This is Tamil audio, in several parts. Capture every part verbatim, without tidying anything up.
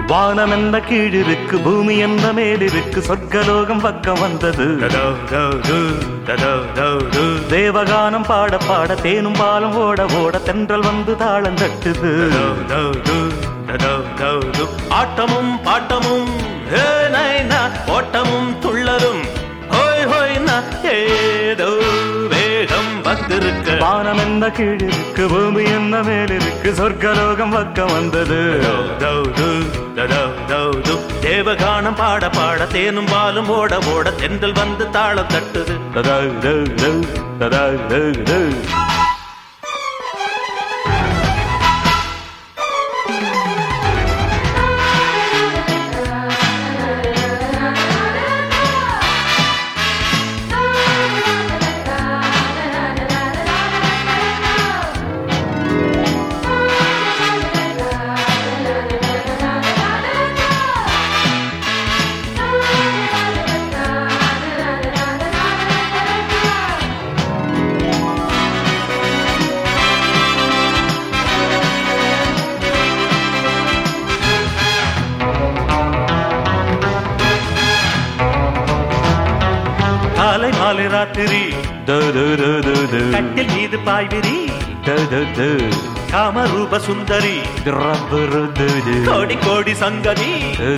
வானம் என்ன கீழிருக்கு, பூமி என்ன மேலிருக்கு, சொர்க்கலோகம் பக்கம் வந்தது. தேவகானம் பாட பாட தேனும் பாலும் ஓட ஓட தென்றல் வந்து தாளம் தட்டுது. ஆட்டமும் பாட்டமும் ஓட்டமும் துள்ளலும் ஏதோ வேகம் வந்திருக்கு. வானம் என்ன கீழிருக்கு, பூமி என்ன மேலிருக்கு, சொர்க்கலோகம் பக்கம் வந்தது. தேவகானம் பாட பாட தேனும் பாலும் ஓட ஓட தென்றல் வந்து தாளம் தட்டுது. காலை மாலை ராத்திரி கட்டில் மீது பாய்விரி, காமரூப சுந்தரி கோடி கோடி சங்கதி.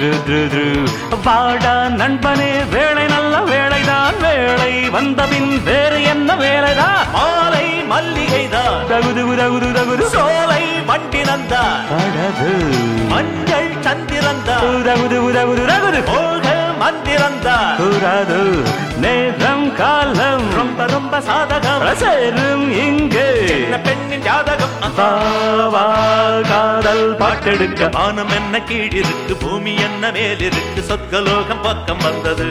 வாடா நண்பனே, வேளை நல்ல வேளைதான், வேளை வந்தபின் வேறு என்ன வேலைதான். மாலை மல்லிகைதான், தகுது தகுது தகுது சோலை வண்டினந்தா, மஞ்சள் சந்திரந்தா, தகுது தகுது தகுது போக மந்திரந்தா. கூறாது நேரம் காலம் ரொம்ப ரொம்ப சாதகம் சேரும் இங்கே பெண்ணின் ஜாதகம். காதல் பாட்டெடுக்க வானம் என்ன கீழிருக்கு, பூமி என்ன மேலிருக்கு, சொர்க்கலோகம் பக்கம் வந்தது.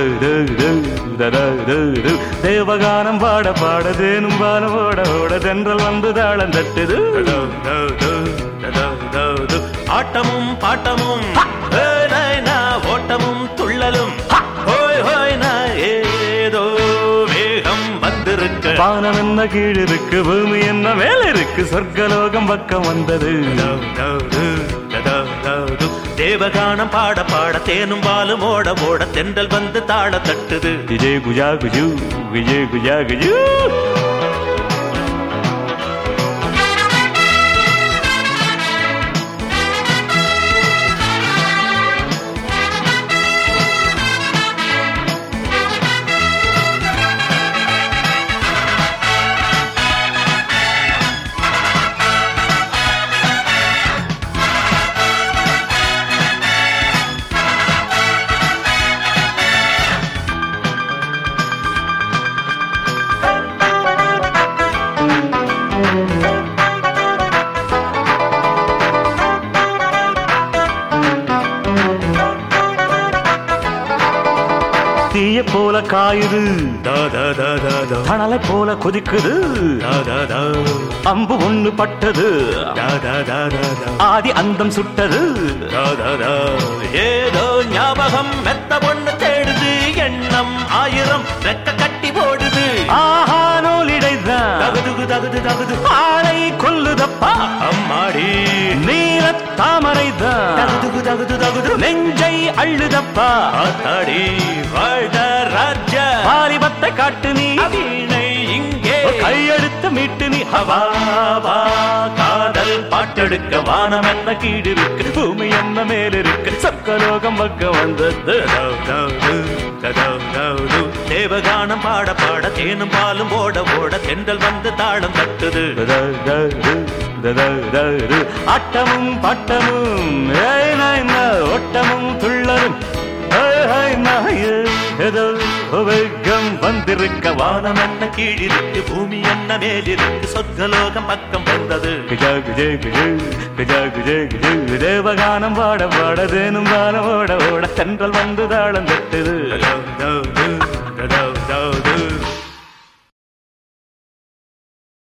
தேவகானம் பாட பாட தேனும் பாலம் ஓட ஓட தென்றல் வந்து தாளம் தட்டுது. ஆட்டமும் பாட்டமும் ஓட்டமும் துள்ளலும் ஏதோ வேகம் வந்திருக்கு. வானம் என்ன கீழிருக்கு, பூமி என்ன மேல இருக்கு, சொர்க்கலோகம் பக்கம் வந்தது. தேவகானம் பாட பாட தேனும் பாலும் ஓட ஓட தென்றல் வந்து தாள தட்டுது. விஜய் குஜா குஜு, விஜய் குஜா குஜு. தீய போல காயுது, தணலை போல கொதிக்குது, அம்பு ஒண்ணு பட்டது, ஆதி அந்தம் சுட்டது. ஏதோ ஞாபகம் மெத்த பொண்ணு தேடுது, எண்ணம் ஆயிரம் ரெக்க கட்டி போடுது. ஆஹா நூலிடைதான் தகுது தகுது தகுது ஆளை கொல்லுதப்பா அம்மாடி. நீல தாமரைதான் தகுது தகுது தகுது நெஞ்சை அள்ளுதப்பா. ஆத்தாடி வாழ்ட ராஜ வாலிபத்தை காட்டு நீ, வீணை இங்கே கையெடுத்து மீட்டு நீ. ஹவாவா காதல் பாட்டெடுக்க வானம் என்ன கீழிருக்கு, பூமி என்ன மேலிருக்கு, சொர்க்கலோகம் பக்கம் வந்தது. தேவகானம் பாட பாட தேனும் பாலும் ஓட ஓட தென்றல் வந்து தாளம் தட்டுது. ஆட்டமும் பாட்டமும் ஓட்டமும் துள்ளலும் ஏதோ வேகம் வந்திருக்க. வானம் என்ன கீழிருக்கு, பூமி என்ன மேலிருக்கு, சொர்க்கலோகம் பக்கம் வந்தது. தேவகானம் பாட பாட தேனும் பாலம் ஓட ஓட தென்றல் வந்து தாளம் தட்டுது.